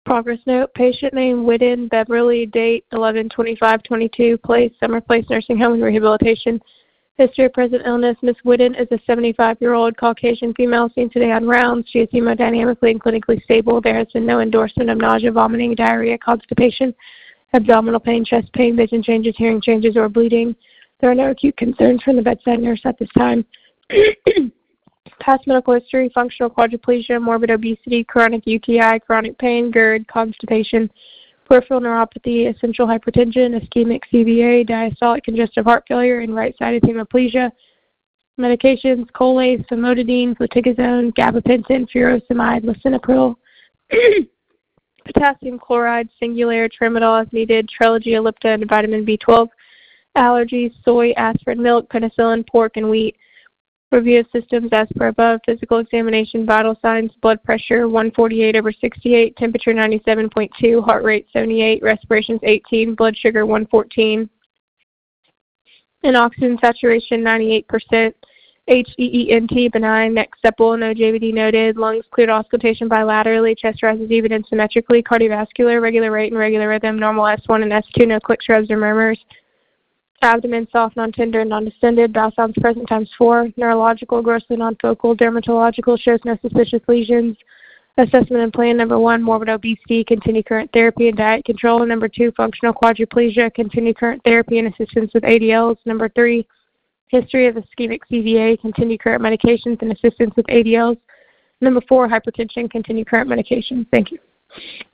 Progress note, patient name Whitten Beverly, date 11/25/22, place Summer Place Nursing Home and Rehabilitation. History of present illness, Ms. Whitten is a 75-year-old Caucasian female seen today on rounds. She is hemodynamically and clinically stable. There has been no endorsement of nausea, vomiting, diarrhea, constipation, abdominal pain, chest pain, vision changes, hearing changes, or bleeding. There are no acute concerns from the bedside nurse at this time. Past medical history, functional quadriplegia, morbid obesity, chronic UTI, chronic pain, GERD, constipation, peripheral neuropathy, essential hypertension, ischemic CVA, diastolic congestive heart failure, and right-sided hemiplegia. Medications, Colace, famotidine, fluticasone, gabapentin, furosemide, lisinopril, potassium chloride, Singulair, tramadol as needed, Trelegy, Ellipta, and vitamin B12. Allergies, soy, aspirin, milk, penicillin, pork, and wheat. Review of systems as per above. Physical examination, vital signs, blood pressure 148/68, temperature 97.2, heart rate 78, respirations 18, blood sugar 114, and oxygen saturation 98%. HEENT benign, neck supple, no JVD noted, lungs cleared auscultation bilaterally, chest rises even and symmetrically, cardiovascular, regular rate and regular rhythm, normal S1 and S2, no clicks, rubs, or murmurs. Abdomen soft, non-tender, and non-distended. Bowel sounds present ×4. Neurological, grossly non-focal. Dermatological shows no suspicious lesions. Assessment and plan: number 1, morbid obesity, continue current therapy and diet control. Number 2, functional quadriplegia, continue current therapy and assistance with ADLs. Number 3, history of ischemic CVA, continue current medications and assistance with ADLs. Number 4, hypertension, continue current medications. Thank you.